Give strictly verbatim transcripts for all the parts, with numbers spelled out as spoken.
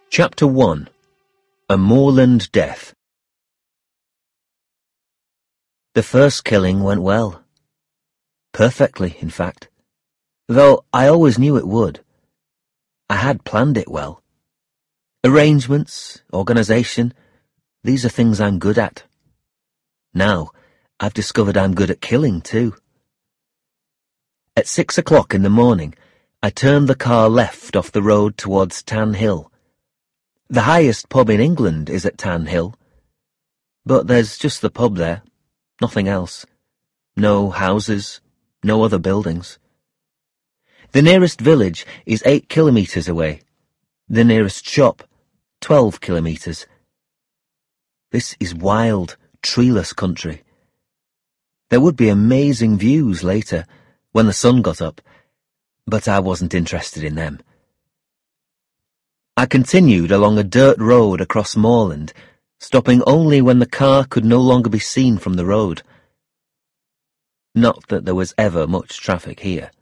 Chapter one. A Moorland Death. The first killing went well. Perfectly, in fact. Though I always knew it would. I had planned it well. Arrangements, organisation, these are things I'm good at. Now, I've discovered I'm good at killing too. At six o'clock in the morning, I turned the car left off the road towards Tan Hill. The highest pub in England is at Tan Hill. But there's just the pub there, nothing else. No houses, no other buildings. The nearest village is eight kilometres away. The nearest shop, twelve kilometres. This is wild, treeless country. There would be amazing views later, when the sun got up, but I wasn't interested in them. I continued along a dirt road across moorland, stopping only when the car could no longer be seen from the road. Not that there was ever much traffic here.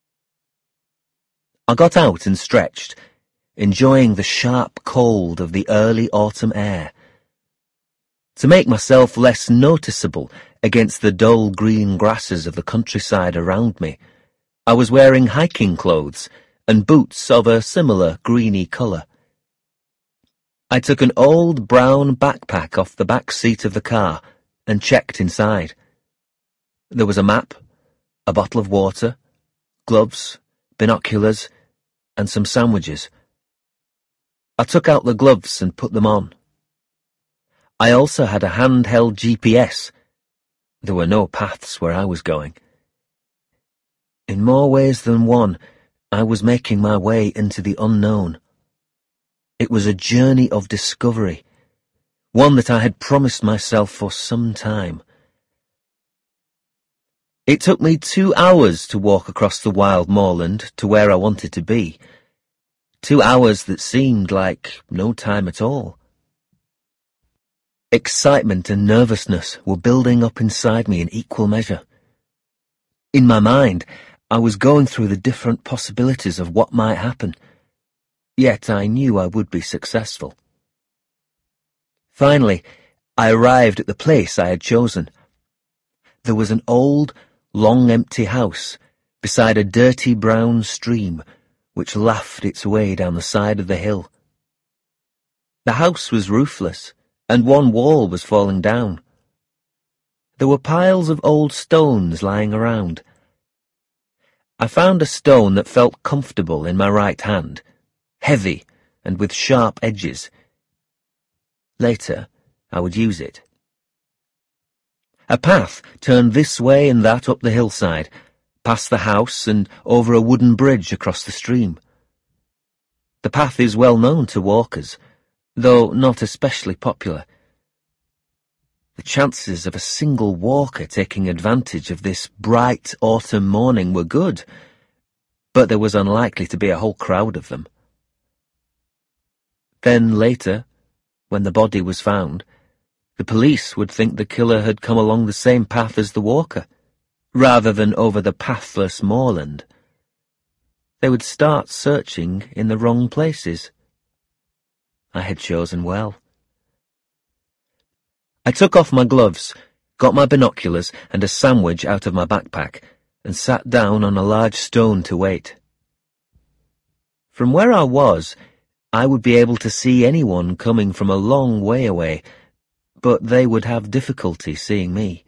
I got out and stretched, enjoying the sharp cold of the early autumn air. To make myself less noticeable against the dull green grasses of the countryside around me, I was wearing hiking clothes and boots of a similar greeny colour. I took an old brown backpack off the back seat of the car and checked inside. There was a map, a bottle of water, gloves, binoculars, and some sandwiches. I took out the gloves and put them on. I also had a handheld G P S. There were no paths where I was going. In more ways than one, I was making my way into the unknown. It was a journey of discovery, one that I had promised myself for some time. It took me two hours to walk across the wild moorland to where I wanted to be. Two hours that seemed like no time at all. Excitement and nervousness were building up inside me in equal measure. In my mind, I was going through the different possibilities of what might happen, yet I knew I would be successful. Finally, I arrived at the place I had chosen. There was an old, long empty house beside a dirty brown stream which laughed its way down the side of the hill. The house was roofless, and one wall was falling down. There were piles of old stones lying around. I found a stone that felt comfortable in my right hand, heavy and with sharp edges. Later, I would use it. A path turned this way and that up the hillside, past the house and over a wooden bridge across the stream. The path is well known to walkers, though not especially popular. The chances of a single walker taking advantage of this bright autumn morning were good, but there was unlikely to be a whole crowd of them. Then later, when the body was found, the police would think the killer had come along the same path as the walker, rather than over the pathless moorland. They would start searching in the wrong places. I had chosen well. I took off my gloves, got my binoculars and a sandwich out of my backpack, and sat down on a large stone to wait. From where I was, I would be able to see anyone coming from a long way away, but they would have difficulty seeing me.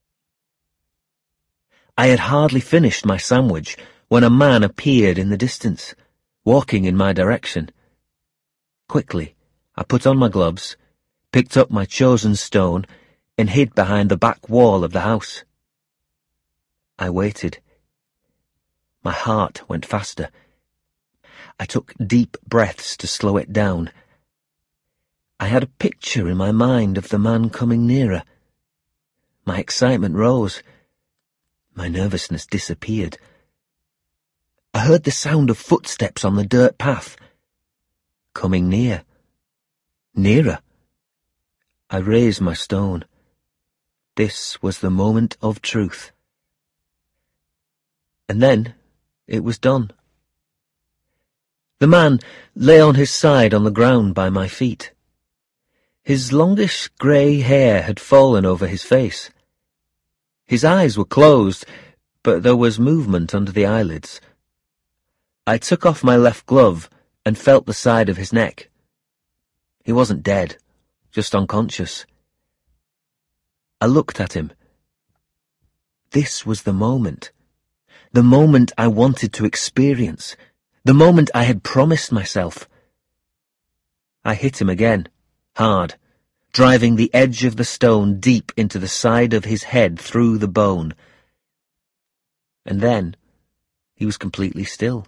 I had hardly finished my sandwich when a man appeared in the distance, walking in my direction. Quickly, I put on my gloves, picked up my chosen stone, and hid behind the back wall of the house. I waited. My heart went faster. I took deep breaths to slow it down. I had a picture in my mind of the man coming nearer. My excitement rose. My nervousness disappeared. I heard the sound of footsteps on the dirt path. Coming near. Nearer. I raised my stone. This was the moment of truth. And then it was done. The man lay on his side on the ground by my feet. His longish grey hair had fallen over his face. His eyes were closed, but there was movement under the eyelids. I took off my left glove and felt the side of his neck. He wasn't dead, just unconscious. I looked at him. This was the moment. The moment I wanted to experience. The moment I had promised myself. I hit him again, hard, driving the edge of the stone deep into the side of his head through the bone. And then he was completely still.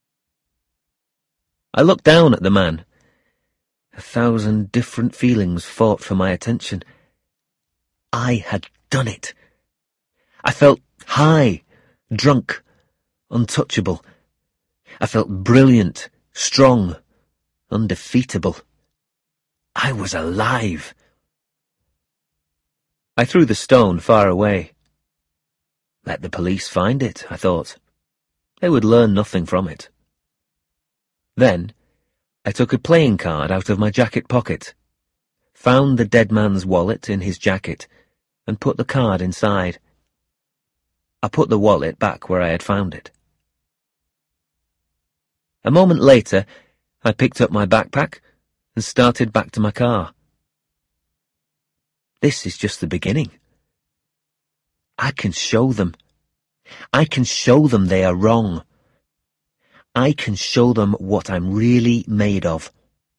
I looked down at the man. A thousand different feelings fought for my attention. I had done it. I felt high, drunk, untouchable. I felt brilliant, strong, undefeatable. I was alive. I threw the stone far away. Let the police find it, I thought. They would learn nothing from it. Then, I took a playing card out of my jacket pocket, found the dead man's wallet in his jacket, and put the card inside. I put the wallet back where I had found it. A moment later, I picked up my backpack and started back to my car. This is just the beginning. I can show them. I can show them they are wrong. I can show them what I'm really made of.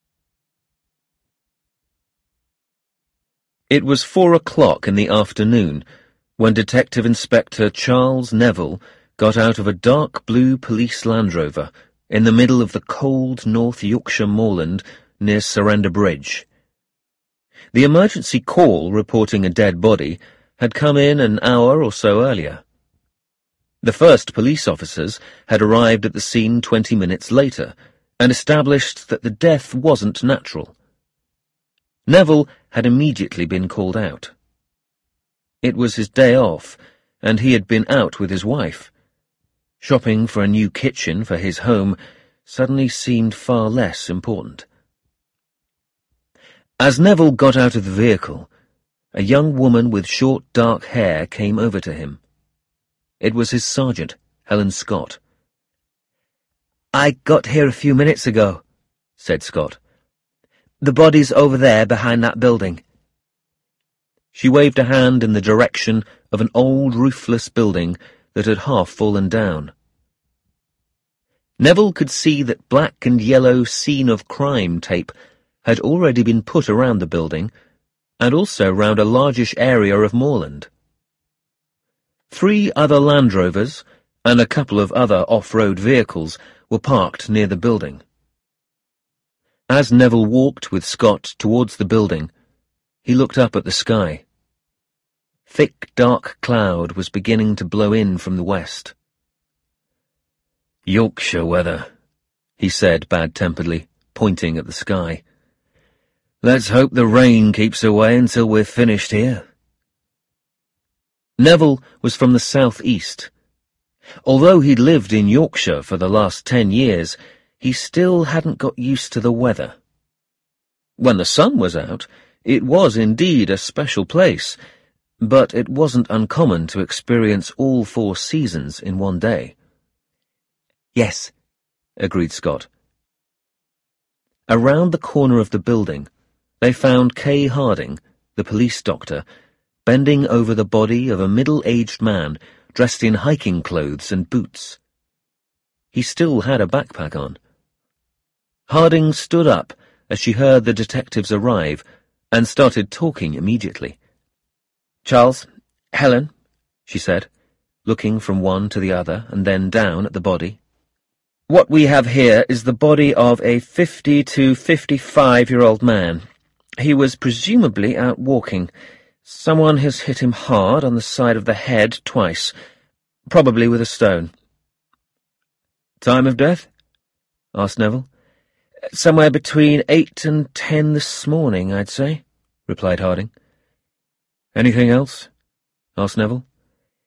It was four o'clock in the afternoon when Detective Inspector Charles Neville got out of a dark blue police Land Rover in the middle of the cold North Yorkshire moorland near Surrender Bridge. The emergency call reporting a dead body had come in an hour or so earlier. The first police officers had arrived at the scene twenty minutes later and established that the death wasn't natural. Neville had immediately been called out. It was his day off, and he had been out with his wife. Shopping for a new kitchen for his home suddenly seemed far less important. As Neville got out of the vehicle, a young woman with short dark hair came over to him. It was his sergeant, Helen Scott. "I got here a few minutes ago," said Scott. "The body's over there behind that building." She waved a hand in the direction of an old roofless building that had half fallen down. Neville could see that black and yellow scene of crime tape had already been put around the building, and also round a largish area of moorland. Three other Land Rovers and a couple of other off-road vehicles were parked near the building. As Neville walked with Scott towards the building, he looked up at the sky. Thick, dark cloud was beginning to blow in from the west. "Yorkshire weather," he said bad-temperedly, pointing at the sky. "Let's hope the rain keeps away until we're finished here." Neville was from the south-east. Although he'd lived in Yorkshire for the last ten years, he still hadn't got used to the weather. When the sun was out, it was indeed a special place, but it wasn't uncommon to experience all four seasons in one day. "Yes," agreed Scott. Around the corner of the building, they found Kay Harding, the police doctor, bending over the body of a middle-aged man dressed in hiking clothes and boots. He still had a backpack on. Harding stood up as she heard the detectives arrive and started talking immediately. "Charles, Helen," she said, looking from one to the other and then down at the body. "What we have here is the body of a fifty to fifty-five-year-old man. He was presumably out walking. Someone has hit him hard on the side of the head twice, probably with a stone." "Time of death?" asked Neville. "Somewhere between eight and ten this morning, I'd say," replied Harding. "Anything else?" asked Neville.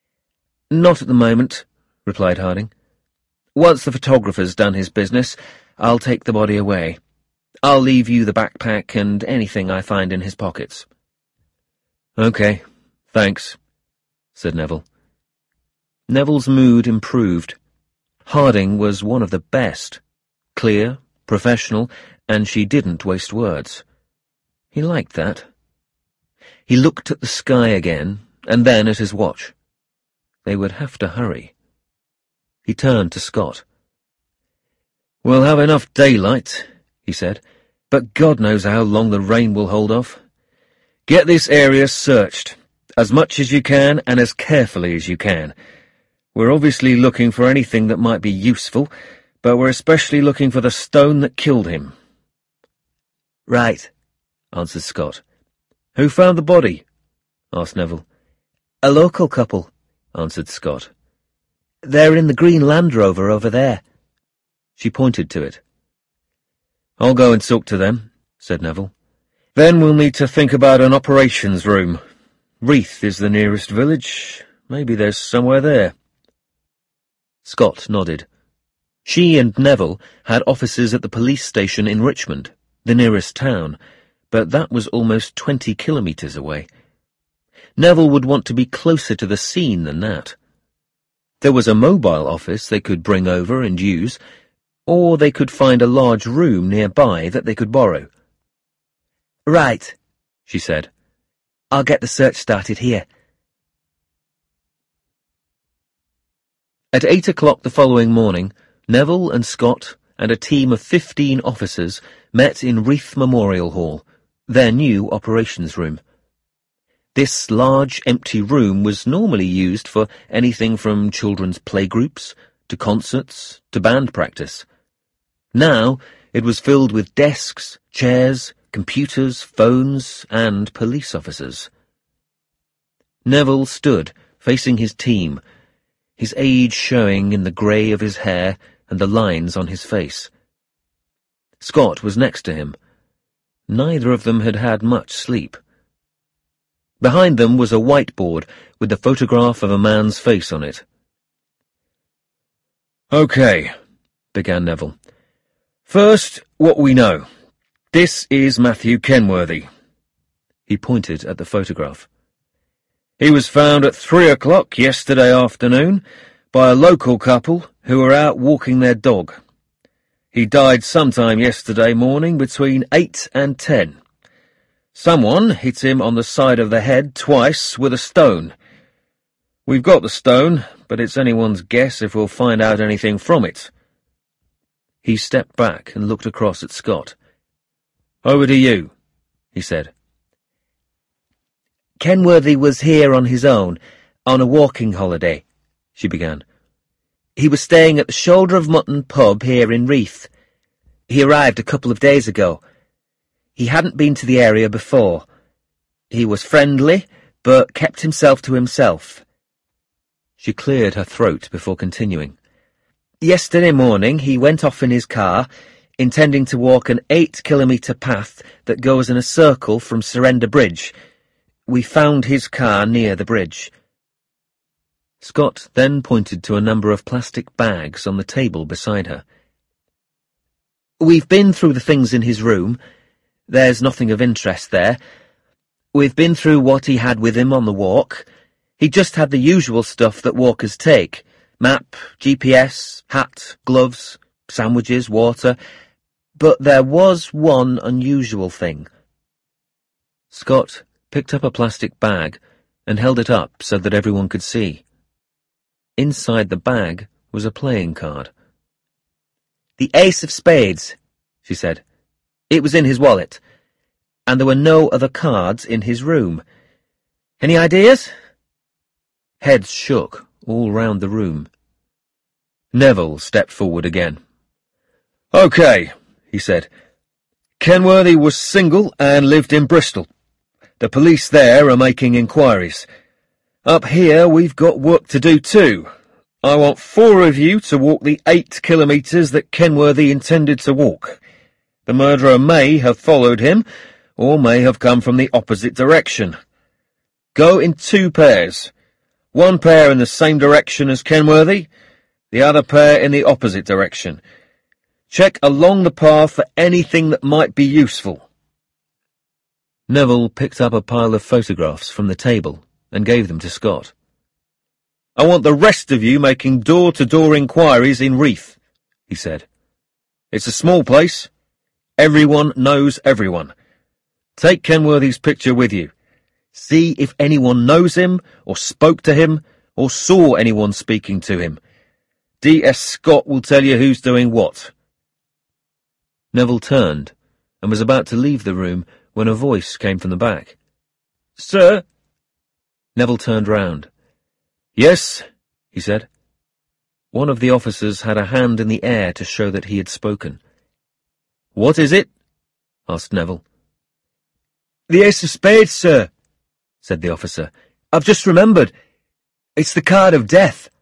"Not at the moment," replied Harding. "Once the photographer's done his business, I'll take the body away. I'll leave you the backpack and anything I find in his pockets." "Okay, thanks," said Neville. Neville's mood improved. Harding was one of the best. Clear, professional, and she didn't waste words. He liked that. He looked at the sky again, and then at his watch. They would have to hurry. He turned to Scott. "We'll have enough daylight," he said, "but God knows how long the rain will hold off. Get this area searched, as much as you can and as carefully as you can. We're obviously looking for anything that might be useful, but we're especially looking for the stone that killed him." "Right," answered Scott. "Who found the body?" asked Neville. "A local couple," answered Scott. "They're in the green Land Rover over there." She pointed to it. "I'll go and talk to them," said Neville. "Then we'll need to think about an operations room. Reeth is the nearest village. Maybe there's somewhere there." Scott nodded. She and Neville had offices at the police station in Richmond, the nearest town, but that was almost twenty kilometres away. Neville would want to be closer to the scene than that. There was a mobile office they could bring over and use, or they could find a large room nearby that they could borrow. "Right," she said. "I'll get the search started here." At eight o'clock the following morning, Neville and Scott and a team of fifteen officers met in Reeth Memorial Hall, their new operations room. This large, empty room was normally used for anything from children's playgroups to concerts to band practice. Now it was filled with desks, chairs, computers, phones, and police officers. Neville stood, facing his team, his age showing in the grey of his hair and the lines on his face. Scott was next to him. Neither of them had had much sleep. Behind them was a whiteboard with the photograph of a man's face on it. "Okay," began Neville. "First, what we know. This is Matthew Kenworthy." He pointed at the photograph. "He was found at three o'clock yesterday afternoon by a local couple who were out walking their dog. He died sometime yesterday morning between eight and ten. Someone hit him on the side of the head twice with a stone. We've got the stone, but it's anyone's guess if we'll find out anything from it." He stepped back and looked across at Scott. "Over to you," he said. "Kenworthy was here on his own, on a walking holiday," she began. "He was staying at the Shoulder of Mutton pub here in Reeth. He arrived a couple of days ago. He hadn't been to the area before. He was friendly, but kept himself to himself." She cleared her throat before continuing. "Yesterday morning he went off in his car, intending to walk an eight-kilometre path that goes in a circle from Surrender Bridge. We found his car near the bridge." Scott then pointed to a number of plastic bags on the table beside her. "We've been through the things in his room. There's nothing of interest there. We've been through what he had with him on the walk. He just had the usual stuff that walkers take. Map, G P S, hat, gloves, sandwiches, water. But there was one unusual thing." Scott picked up a plastic bag and held it up so that everyone could see. Inside the bag was a playing card. "The ace of spades," she said. "It was in his wallet, and there were no other cards in his room. Any ideas?" Heads shook all round the room. Neville stepped forward again. "Okay," he said. "Kenworthy was single and lived in Bristol. The police there are making inquiries. Up here we've got work to do too. I want four of you to walk the eight kilometres that Kenworthy intended to walk. The murderer may have followed him, or may have come from the opposite direction. Go in two pairs. One pair in the same direction as Kenworthy, the other pair in the opposite direction. Check along the path for anything that might be useful. Neville picked up a pile of photographs from the table and gave them to Scott. I want the rest of you making door-to-door inquiries in Reeth, he said. It's a small place. Everyone knows everyone. Take Kenworthy's picture with you. See if anyone knows him, or spoke to him, or saw anyone speaking to him. D S Scott will tell you who's doing what. Neville turned and was about to leave the room when a voice came from the back. Sir? Neville turned round. Yes, he said. One of the officers had a hand in the air to show that he had spoken. What is it? asked Neville. The ace of spades, sir, said the officer. I've just remembered. It's the card of death.